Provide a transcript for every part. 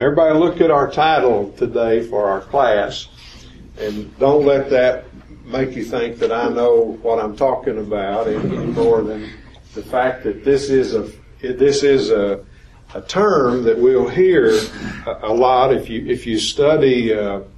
Everybody look at our title today for our class, and don't let that make you think that I know what I'm talking about any more than the fact that this is a term that we'll hear a lot if you study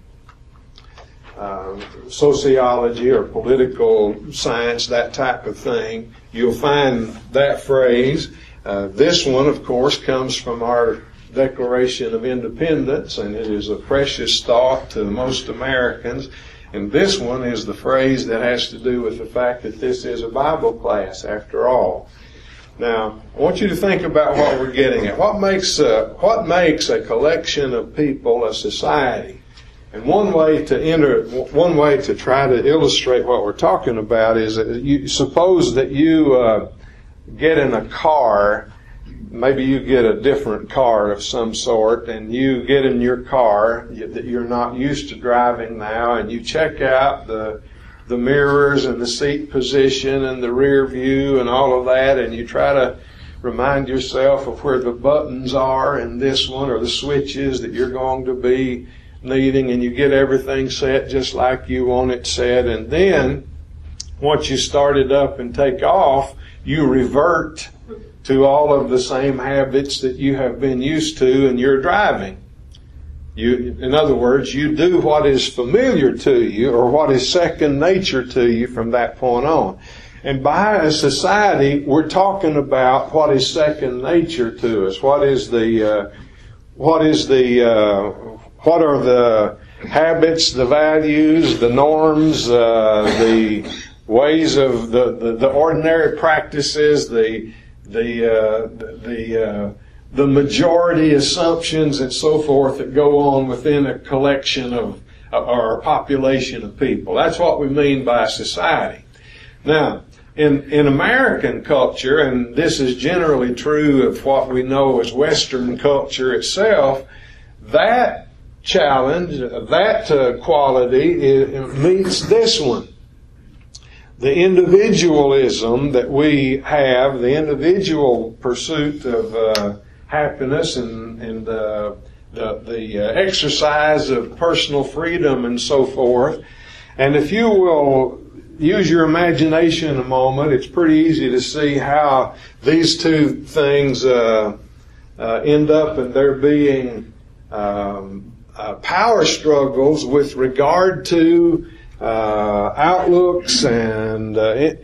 sociology or political science, that type of thing. You'll find that phrase. This one, of course, comes from our Declaration of Independence, and it is a precious thought to most Americans. And this one is the phrase that has to do with the fact that this is a Bible class, after all. Now, I want you to think about what we're getting at. What makes a collection of people a society? And one way to try to illustrate what we're talking about is that you suppose that you get in a car. Maybe you get a different car of some sort, and you get in your car that you're not used to driving now, and you check out the mirrors and the seat position and the rear view and all of that, and you try to remind yourself of where the buttons are in this one or the switches that you're going to be needing, and you get everything set just like you want it set. And then once you start it up and take off, you revert to all of the same habits that you have been used to in your driving. In other words, you do what is familiar to you or what is second nature to you from that point on. And by a society, we're talking about what is second nature to us. What are the habits, the values, the norms, the ways of the ordinary practices, the majority assumptions and so forth that go on within a collection of or a population of people. That's what we mean by society. Now, in American culture, and this is generally true of what we know as Western culture itself, that challenge, that quality meets this one. The individualism that we have, the individual pursuit of happiness and the exercise of personal freedom and so forth. And if you will use your imagination a moment, it's pretty easy to see how these two things end up in there being power struggles with regard to outlooks and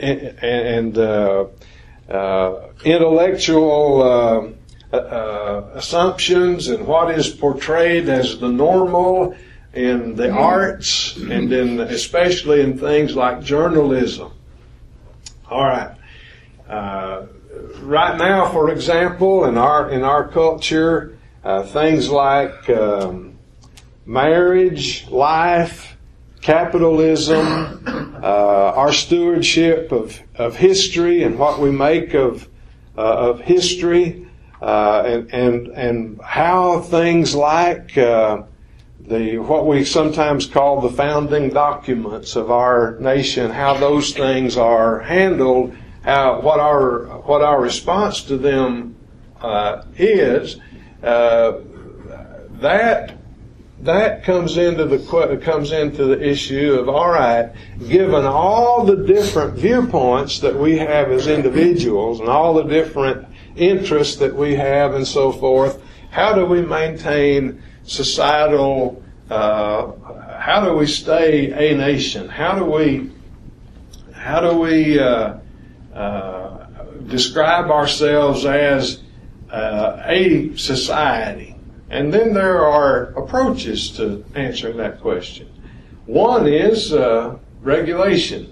intellectual assumptions and what is portrayed as the normal in the arts and especially in things like journalism. All right. Right now, for example, in our culture, things like marriage, life, capitalism, our stewardship of history and what we make of history, and how things like what we sometimes call the founding documents of our nation, how those things are handled, what our response to them is, that comes into the issue of, all right, given all the different viewpoints that we have as individuals and all the different interests that we have and so forth, how do we maintain societal, how do we stay a nation? How do we describe ourselves as a society? And then there are approaches to answering that question. One is regulation.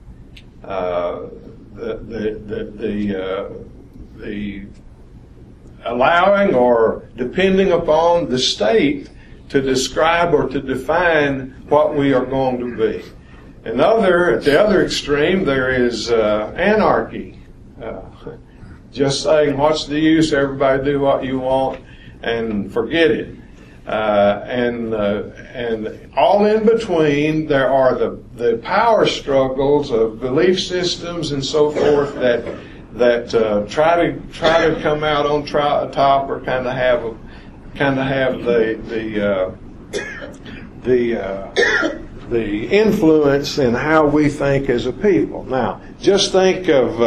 The allowing or depending upon the state to describe or to define what we are going to be. At the other extreme, there is anarchy. Just saying, what's the use? Everybody do what you want and forget it. And all in between, there are the power struggles of belief systems and so forth that try to come out on top or kind of have kind of have the influence in how we think as a people. Now, just think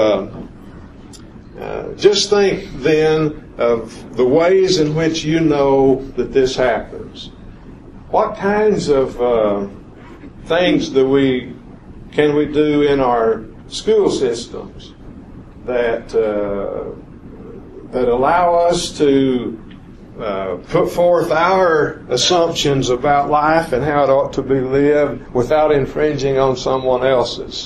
then of the ways in which you know that this happens. What kinds of things can we do in our school systems that allow us to put forth our assumptions about life and how it ought to be lived without infringing on someone else's?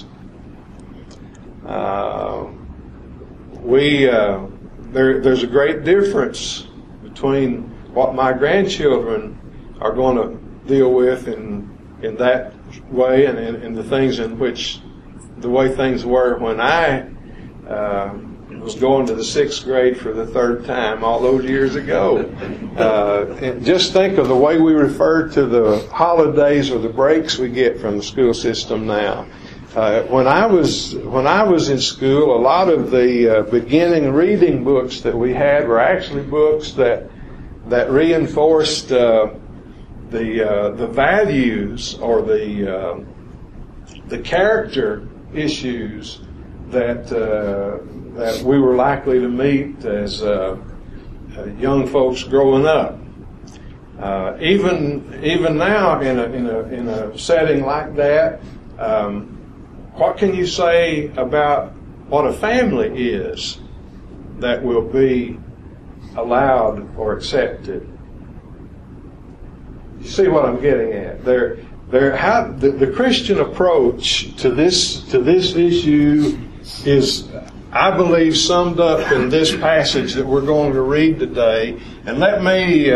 There's a great difference between what my grandchildren are going to deal with in that way and the things in which the way things were when I was going to the 6th grade for the 3rd time all those years ago. And just think of the way we refer to the holidays or the breaks we get from the school system now. When I was in school, a lot of the beginning reading books that we had were actually books that reinforced the values or the character issues that we were likely to meet as young folks growing up. Even now, in a setting like that, what can you say about what a family is that will be allowed or accepted? You see what I'm getting at? The Christian approach to this issue is, I believe, summed up in this passage that we're going to read today. And let me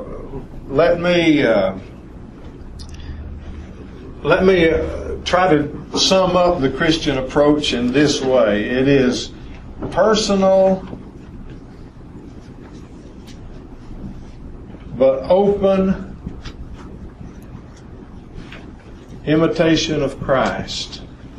try to sum up the Christian approach in this way. It is personal, but open imitation of Christ.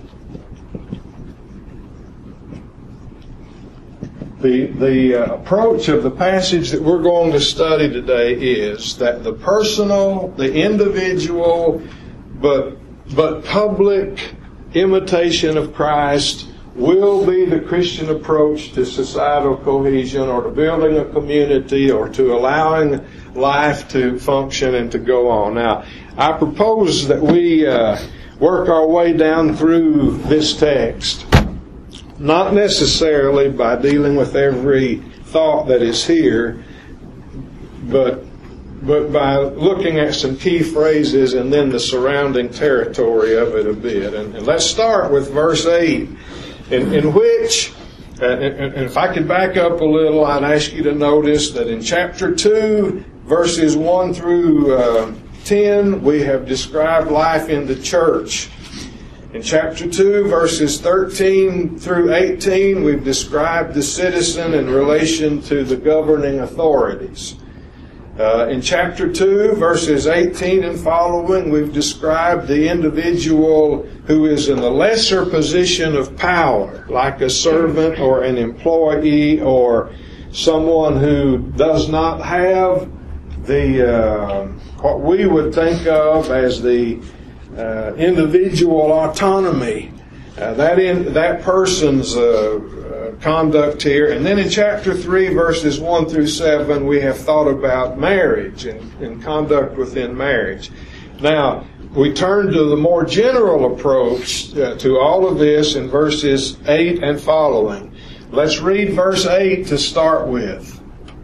The approach of the passage that we're going to study today is that the personal, the individual, but public imitation of Christ will be the Christian approach to societal cohesion or to building a community or to allowing life to function and to go on. Now, I propose that we work our way down through this text, not necessarily by dealing with every thought that is here, but by looking at some key phrases and then the surrounding territory of it a bit. And let's start with verse 8, in which, and if I could back up a little, I'd ask you to notice that in chapter 2, verses 1 through 10, we have described life in the church. In chapter 2, verses 13 through 18, we've described the citizen in relation to the governing authorities. In chapter 2, verses 18 and following, we've described the individual who is in the lesser position of power, like a servant or an employee or someone who does not have the what we would think of as the individual autonomy, that person's conduct here. And then in chapter 3, verses 1 through 7, we have thought about marriage and conduct within marriage. Now, we turn to the more general approach to all of this in verses 8 and following. Let's read verse 8 to start with.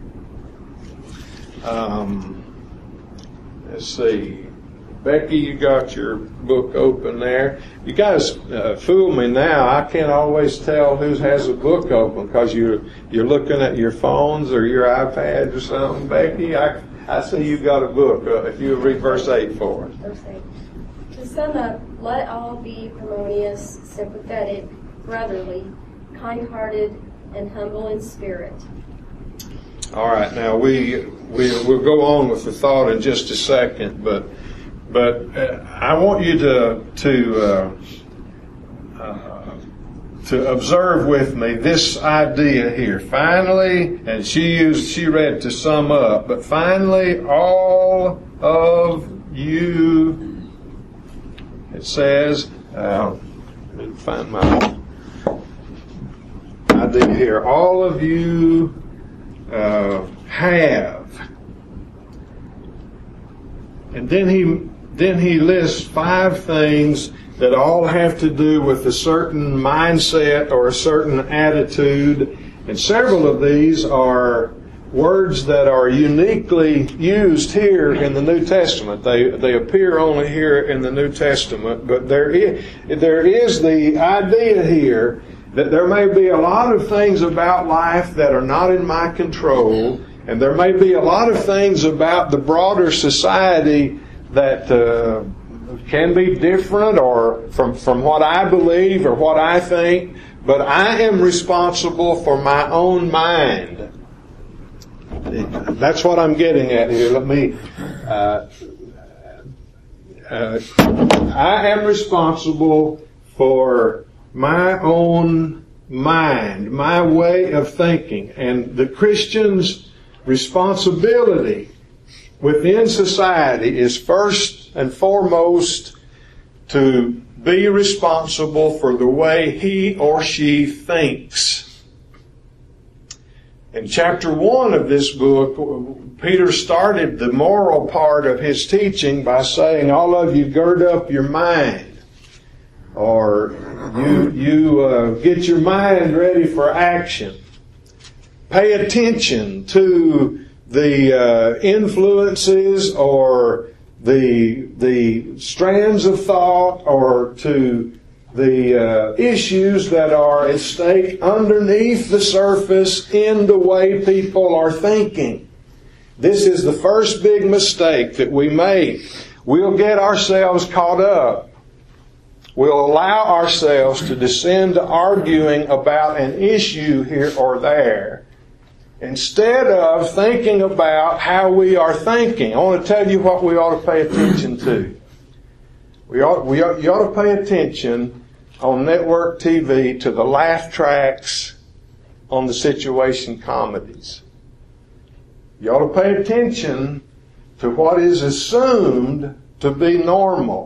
Let's see. Becky, you got your book open there. You guys fool me now. I can't always tell who has a book open because you're looking at your phones or your iPads or something. Becky, I see you got a book. If you would read verse 8 for us. Verse 8. To sum up, let all be harmonious, sympathetic, brotherly, kind-hearted, and humble in spirit. All right. Now we'll go on with the thought in just a second, but I want you to to observe with me this idea here. Finally, and she read to sum up, but finally all of you, it says, let me find my idea here. All of you have. And then he lists 5 things that all have to do with a certain mindset or a certain attitude. And several of these are words that are uniquely used here in the New Testament. They appear only here in the New Testament, but there is the idea here that there may be a lot of things about life that are not in my control, and there may be a lot of things about the broader society that can be different or from what I believe or what I think, but I am responsible for my own mind. That's what I'm getting at here. Let me. I am responsible for my own mind, my way of thinking, and the Christian's responsibility within society is first and foremost to be responsible for the way he or she thinks. In chapter 1 of this book, Peter started the moral part of his teaching by saying, all of you gird up your mind. Or you get your mind ready for action. Pay attention to the influences or the strands of thought or to the issues that are at stake underneath the surface in the way people are thinking. This is the first big mistake that we make. We'll get ourselves caught up. We'll allow ourselves to descend to arguing about an issue here or there instead of thinking about how we are thinking. I want to tell you what we ought to pay attention to. You ought to pay attention on network TV to the laugh tracks on the situation comedies. You ought to pay attention to what is assumed to be normal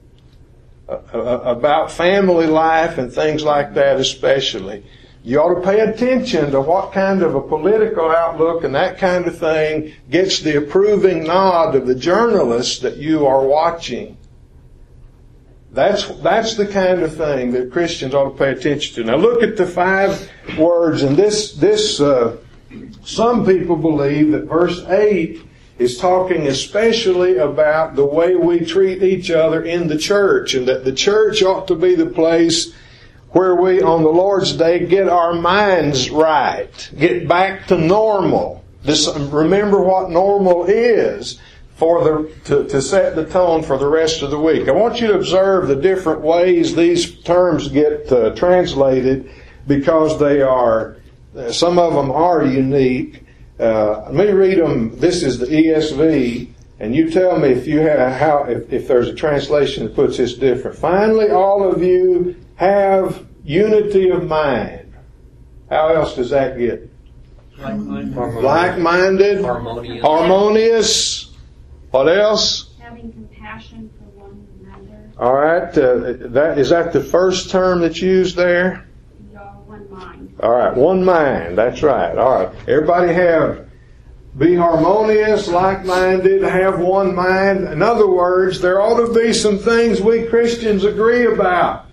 about family life and things like that especially. You ought to pay attention to what kind of a political outlook and that kind of thing gets the approving nod of the journalists that you are watching. That's the kind of thing that Christians ought to pay attention to. Now look at the 5 words, and this some people believe that verse 8 is talking especially about the way we treat each other in the church, and that the church ought to be the place where we, on the Lord's Day, get our minds right, get back to normal. Remember what normal is to set the tone for the rest of the week. I want you to observe the different ways these terms get translated, because they are, some of them are unique. Let me read them. This is the ESV, and you tell me if you have if there's a translation that puts this different. Finally, all of you have unity of mind. How else does that get? Like-minded. Harmonious. What else? Having compassion for one another. All right. Is that the first term that's used there? One mind. All right. One mind. That's right. All right. Everybody be harmonious, like-minded, have one mind. In other words, there ought to be some things we Christians agree about.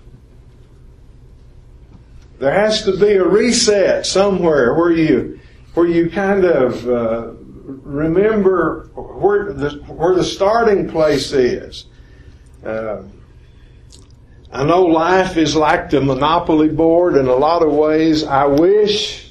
There has to be a reset somewhere where you kind of remember where the starting place is. I know life is like the Monopoly board in a lot of ways. I wish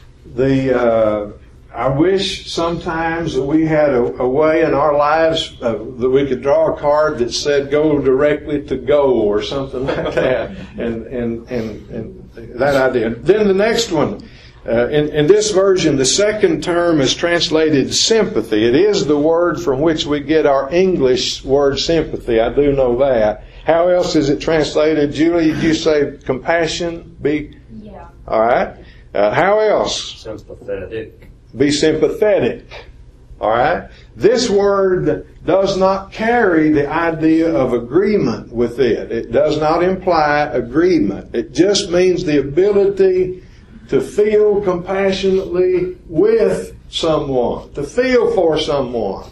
sometimes that we had a way in our lives that we could draw a card that said "Go directly to go" or something like that, and that idea. Then the next one, In this version, the second term is translated sympathy. It is the word from which we get our English word sympathy. I do know that. How else is it translated? Julie, did you say compassion? Yeah. All right. How else? Sympathetic. Be sympathetic. All right. This word does not carry the idea of agreement with it. It does not imply agreement. It just means the ability to feel compassionately with someone, to feel for someone.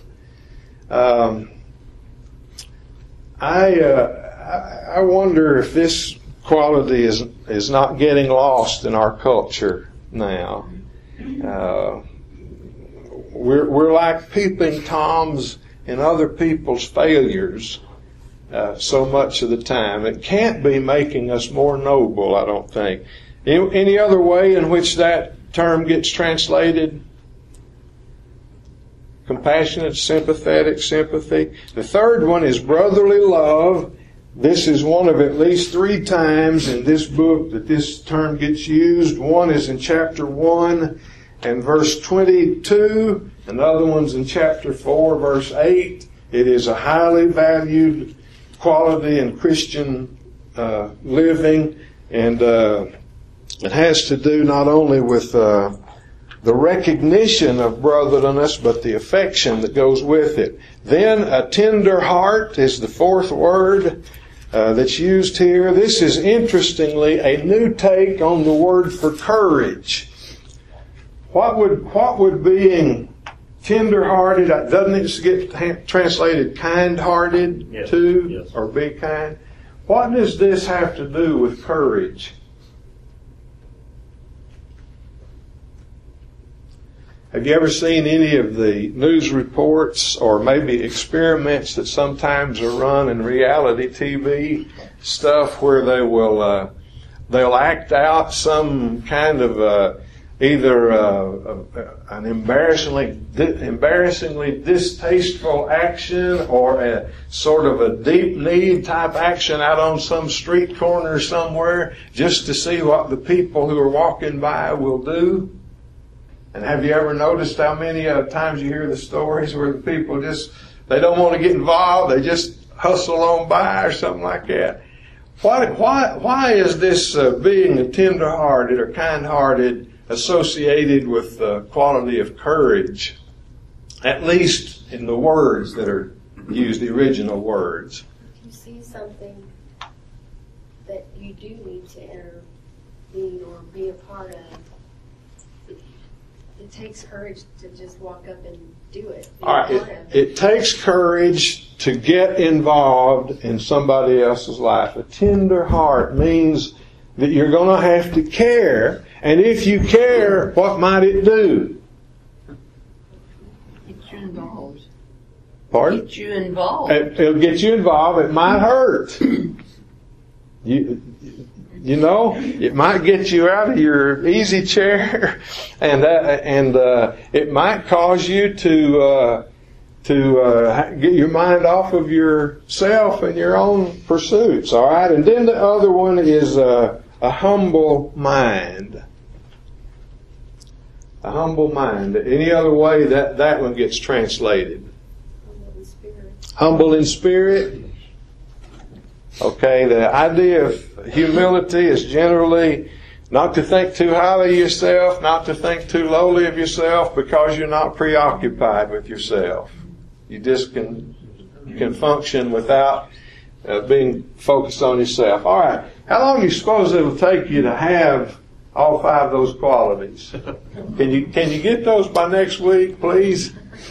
I wonder if this quality is not getting lost in our culture now. We're like peeping toms in other people's failures so much of the time. It can't be making us more noble, I don't think. Any other way in which that term gets translated? Compassionate, sympathetic, sympathy. The third one is brotherly love. This is one of at least 3 times in this book that this term gets used. One is in chapter 1 and verse 22. Another one's in chapter 4, verse 8. It is a highly valued quality in Christian living, and it has to do not only with the recognition of brotherliness, but the affection that goes with it. Then a tender heart is the fourth word that's used here. This is interestingly a new take on the word for courage. What would being tender-hearted, doesn't it get translated kind-hearted too? Yes. Or be kind? What does this have to do with courage? Have you ever seen any of the news reports or maybe experiments that sometimes are run in reality TV stuff where they will they'll act out some kind of either an embarrassingly distasteful action or a sort of a deep need type action out on some street corner somewhere just to see what the people who are walking by will do? And have you ever noticed how many times you hear the stories where the people they don't want to get involved, they just hustle on by or something like that? Why is this being a tender-hearted or kind-hearted associated with the quality of courage, at least in the words that are used, the original words? If you see something that you do need to intervene or be a part of, it takes courage to just walk up and do it. All right, it takes courage to get involved in somebody else's life. A tender heart means that you're going to have to care, and if you care, what might it do? Get you involved. Pardon? Get you involved. It'll get you involved. It might hurt. You know, it might get you out of your easy chair, and it might cause you to get your mind off of yourself and your own pursuits. All right, and then the other one is a humble mind. A humble mind. Any other way that one gets translated? Humble in spirit. Humble in spirit. Okay, the idea of humility is generally not to think too highly of yourself, not to think too lowly of yourself, because you're not preoccupied with yourself. You just can function without being focused on yourself. All right, how long do you suppose it'll take you to have all 5 of those qualities? Can you get those by next week, please?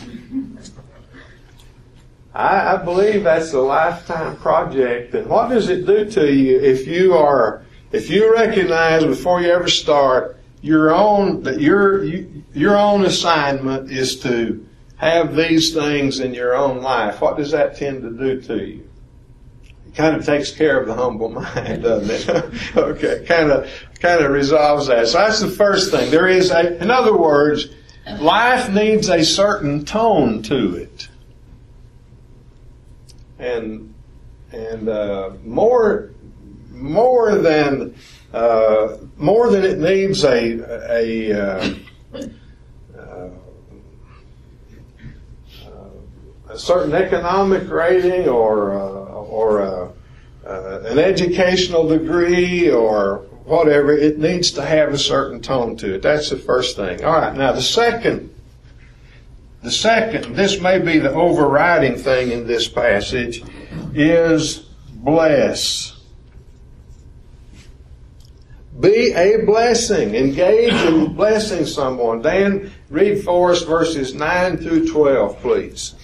I believe that's a lifetime project. And what does it do to you if you recognize before you ever start your own assignment is to have these things in your own life? What does that tend to do to you? It kind of takes care of the humble mind, doesn't it? Okay, kind of resolves that. So that's the first thing. In other words, life needs a certain tone to it. And more more than it needs a certain economic rating or an educational degree or whatever. It needs to have a certain tone to it. That's the first thing. All right. Now the second, this may be the overriding thing in this passage, is bless. Be a blessing. Engage in blessing someone. Dan, read for us verses 9 through 12, please.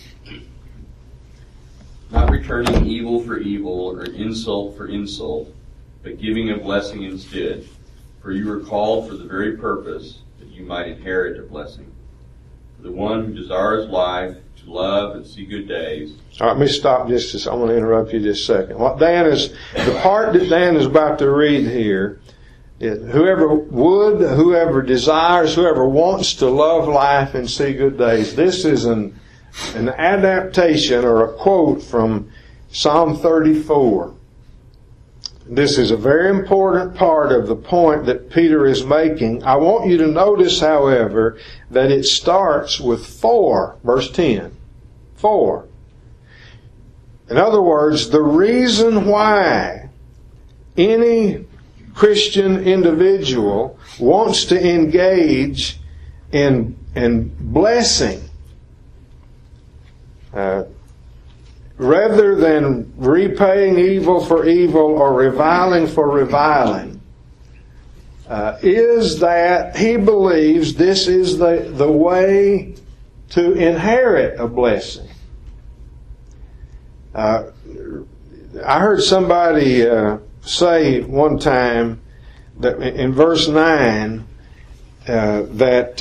Not returning evil for evil or insult for insult, but giving a blessing instead. For you were called for the very purpose that you might inherit a blessing. For the one who desires life, to love and see good days. All right, let me stop just. I want to interrupt you just a second. The part that Dan is about to read here, whoever desires, whoever wants to love life and see good days. This is an adaptation or a quote from Psalm 34. This is a very important part of the point that Peter is making. I want you to notice, however, that it starts with 4, verse 10. 4. In other words, the reason why any Christian individual wants to engage in blessing rather than repaying evil for evil or reviling for reviling, is that he believes this is the way to inherit a blessing. I heard somebody say one time that in verse 9 that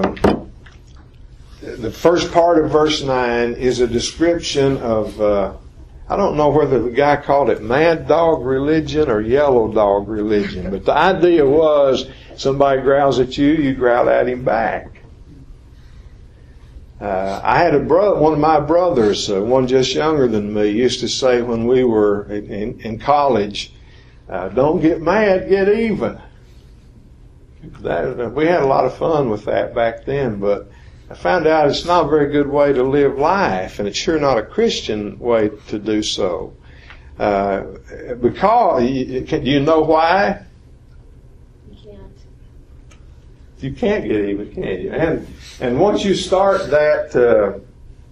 the first part of verse 9 is a description of, I don't know whether the guy called it mad dog religion or yellow dog religion, but the idea was somebody growls at you, you growl at him back. I had one of my brothers, one just younger than me, used to say when we were in college, don't get mad, get even. We had a lot of fun with that back then, but I found out it's not a very good way to live life, and it's sure not a Christian way to do so. Because, do you know why? You can't get even, can you? And once you start that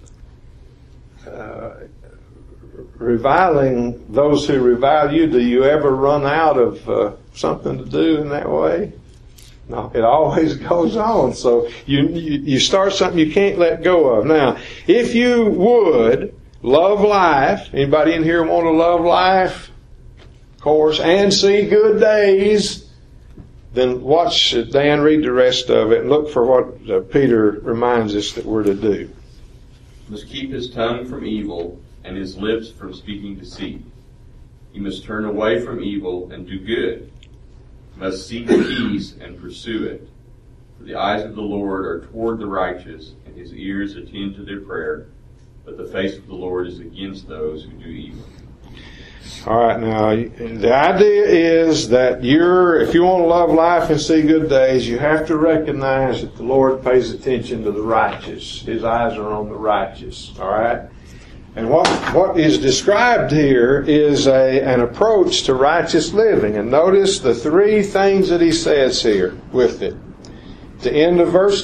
reviling those who revile you, do you ever run out of something to do in that way? No, it always goes on. So you start something you can't let go of. Now, if you would love life, anybody in here want to love life? Of course, and see good days. Then watch Dan read the rest of it and look for what Peter reminds us that we're to do. Must keep his tongue from evil and his lips from speaking deceit. He must turn away from evil and do good. He must seek peace and pursue it. For the eyes of the Lord are toward the righteous, and his ears attend to their prayer. But the face of the Lord is against those who do evil. All right, now, the idea is that if you want to love life and see good days, you have to recognize that the Lord pays attention to the righteous. His eyes are on the righteous, all right? And what is described here is an approach to righteous living. And notice the 3 things that he says here with it. At the end of verse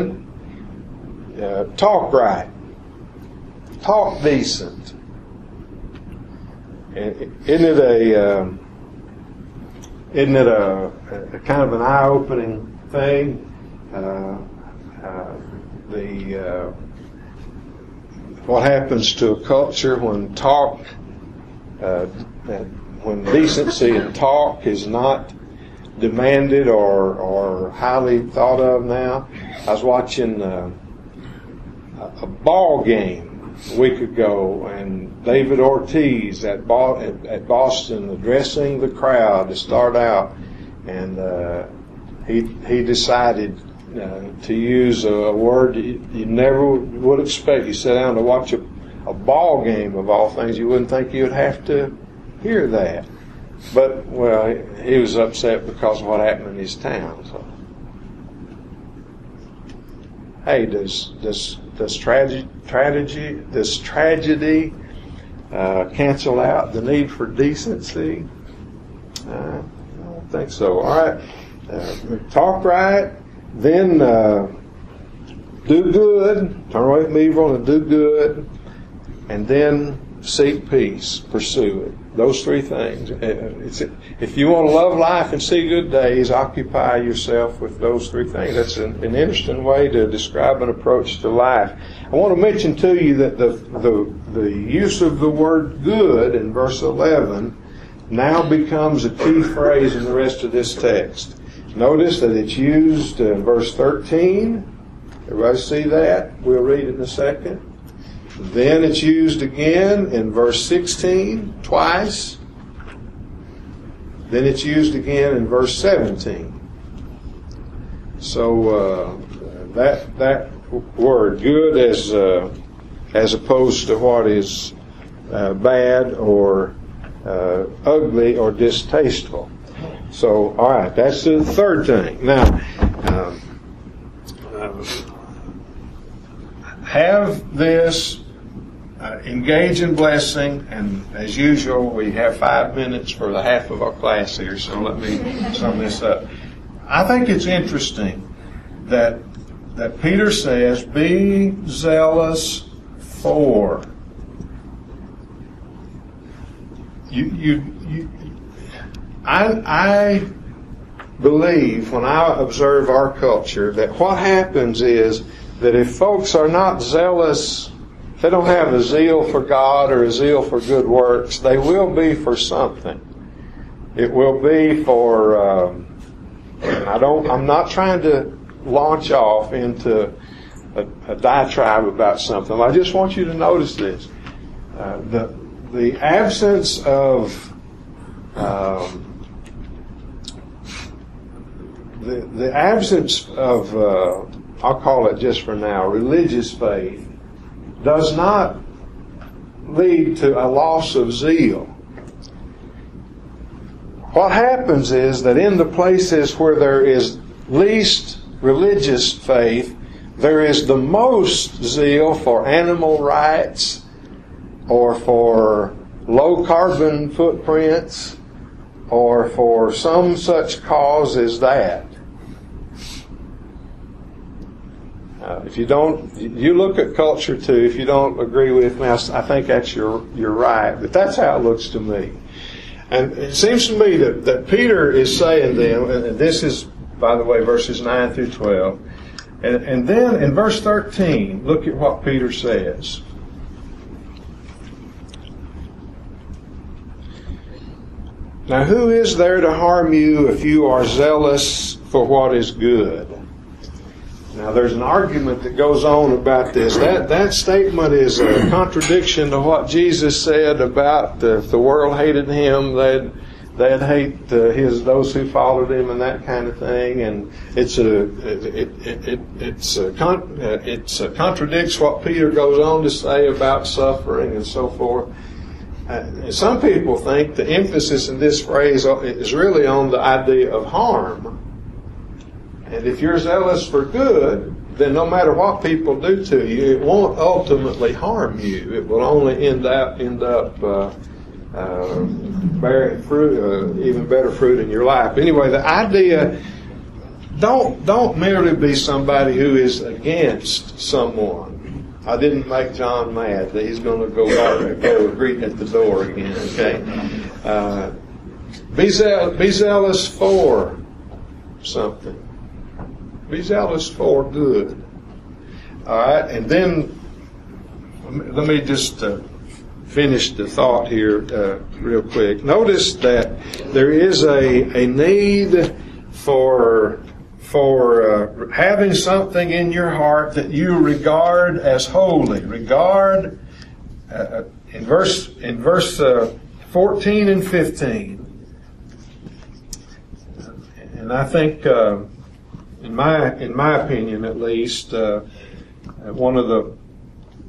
10, talk right. Talk decent. Isn't it a kind of an eye-opening thing? What happens to a culture when when decency and talk is not demanded or highly thought of now? I was watching a ball game a week ago, and David Ortiz at Boston addressing the crowd to start out, and he decided to use a word you never would expect. You sit down to watch a ball game, of all things, you wouldn't think you would have to hear that. But, well, he was upset because of what happened in his town. So. Hey, does tragedy cancel out the need for decency? I don't think so. All right, talk right, then do good, turn away from evil and do good, and then seek peace, pursue it. Those three things. If you want to love life and see good days, occupy yourself with those three things. That's an interesting way to describe an approach to life. I want to mention to you that the use of the word good in verse 11 now becomes a key phrase in the rest of this text. Notice that it's used in verse 13. Everybody see that? We'll read it in a second. Then it's used again in verse 16, twice. Then it's used again in verse 17. So that word, good, as opposed to what is bad or ugly or distasteful. So, all right, that's the third thing. Now, have this. Engage in blessing, and as usual, we have 5 minutes for the half of our class here, so let me sum this up. I think it's interesting that Peter says, be zealous for. I believe, when I observe our culture, that what happens is that if folks are not zealous, if they don't have a zeal for God or a zeal for good works, they will be for something. It will be for, I'm not trying to launch off into a diatribe about something. I just want you to notice this. The absence of, the absence of, I'll call it just for now, religious faith, does not lead to a loss of zeal. What happens is that in the places where there is least religious faith, there is the most zeal for animal rights or for low carbon footprints or for some such cause as that. If you don't, you look at culture too. If you don't agree with me, I think that's you're right. But that's how it looks to me. And it seems to me that Peter is saying them, and this is, by the way, verses 9 through 12. And then in verse 13, look at what Peter says. Now, who is there to harm you if you are zealous for what is good? Now, there's an argument that goes on about this. That statement is a contradiction to what Jesus said about if the world hated him, they'd hate those who followed him, and that kind of thing. And it contradicts what Peter goes on to say about suffering and so forth. Some people think the emphasis in this phrase is really on the idea of harm. And if you're zealous for good, then no matter what people do to you, it won't ultimately harm you. It will only end up bearing fruit, even better fruit in your life. Anyway, the idea, don't merely be somebody who is against someone. I didn't make John mad. He's going to go greet at the door again. Okay, be zealous for something. Be zealous for good. All right, and then let me just finish the thought here real quick. Notice that there is a need for having something in your heart that you regard as holy. Regard in verse 14 and 15, and I think. In my opinion, at least, one of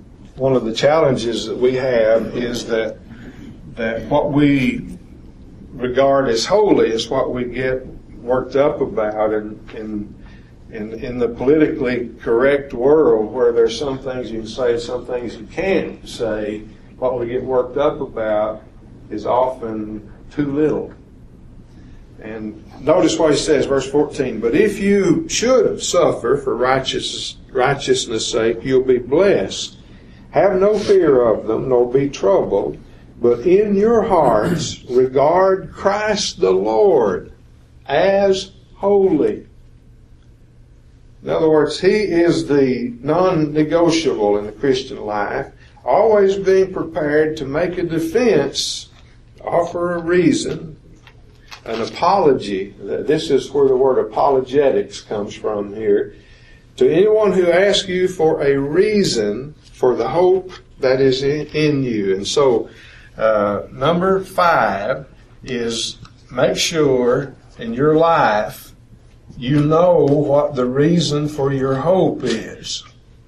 the challenges that we have is that what we regard as holy is what we get worked up about in the politically correct world, where there's some things you can say, some things you can't say. What we get worked up about is often too little. And notice what he says, verse 14, but if you should suffer for righteousness' sake, you'll be blessed. Have no fear of them, nor be troubled, but in your hearts regard Christ the Lord as holy. In other words, He is the non-negotiable in the Christian life, always being prepared to make a defense, offer a reason, an apology. This is where the word apologetics comes from here. To anyone who asks you for a reason for the hope that is in you. And so, number 5 is make sure in your life you know what the reason for your hope is.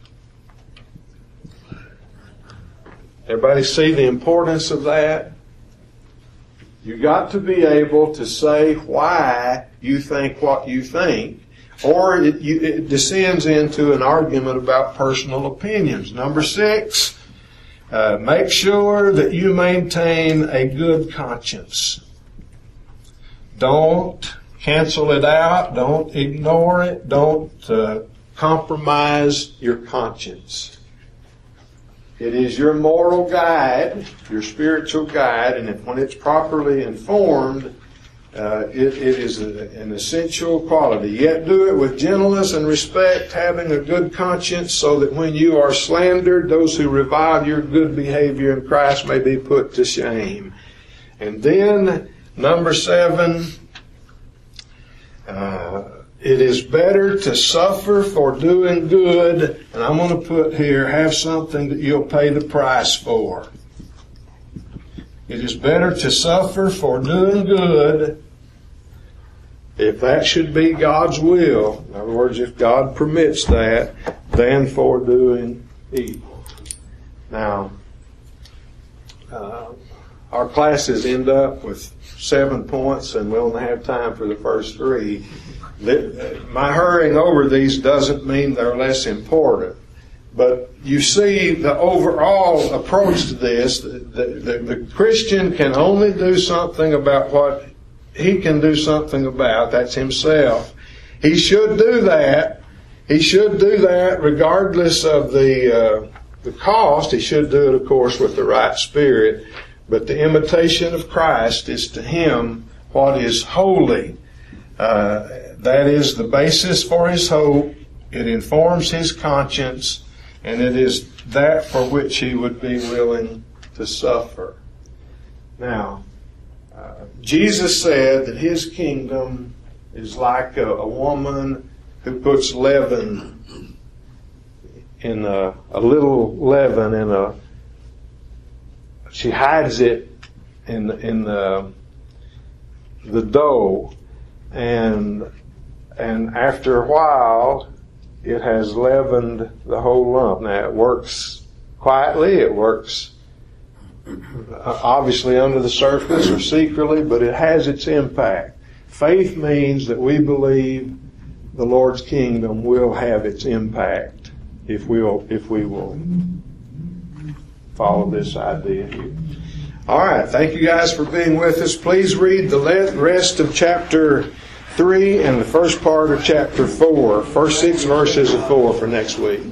Everybody see the importance of that? You got to be able to say why you think what you think, or it descends into an argument about personal opinions. Number 6, make sure that you maintain a good conscience. Don't cancel it out. Don't ignore it. Don't compromise your conscience. It is your moral guide, your spiritual guide, and when it's properly informed, it is an essential quality. Yet do it with gentleness and respect, having a good conscience, so that when you are slandered, those who revile your good behavior in Christ may be put to shame. And then, number 7, it is better to suffer for doing good, and I'm going to put here, have something that you'll pay the price for. It is better to suffer for doing good, if that should be God's will, in other words, if God permits that, than for doing evil. Now, our classes end up with 7 points, and we only have time for the first 3. My hurrying over these doesn't mean they're less important, but you see the overall approach to this. The Christian can only do something about what he can do something about. That's himself. He should do that. He should do that regardless of the cost. He should do it, of course, with the right spirit. But the imitation of Christ is to him what is holy. That is the basis for his hope. It informs his conscience, and it is that for which he would be willing to suffer. Now, Jesus said that his kingdom is like a woman who puts leaven in a little leaven in she hides it in the dough, and after a while it has leavened the whole lump. Now it works quietly, it works obviously under the surface or secretly, but it has its impact. Faith means that we believe the Lord's kingdom will have its impact if we will follow this idea here. All right, thank you guys for being with us. Please read the rest of chapter 3 and the first part of chapter 4, first 6 verses of 4 for next week.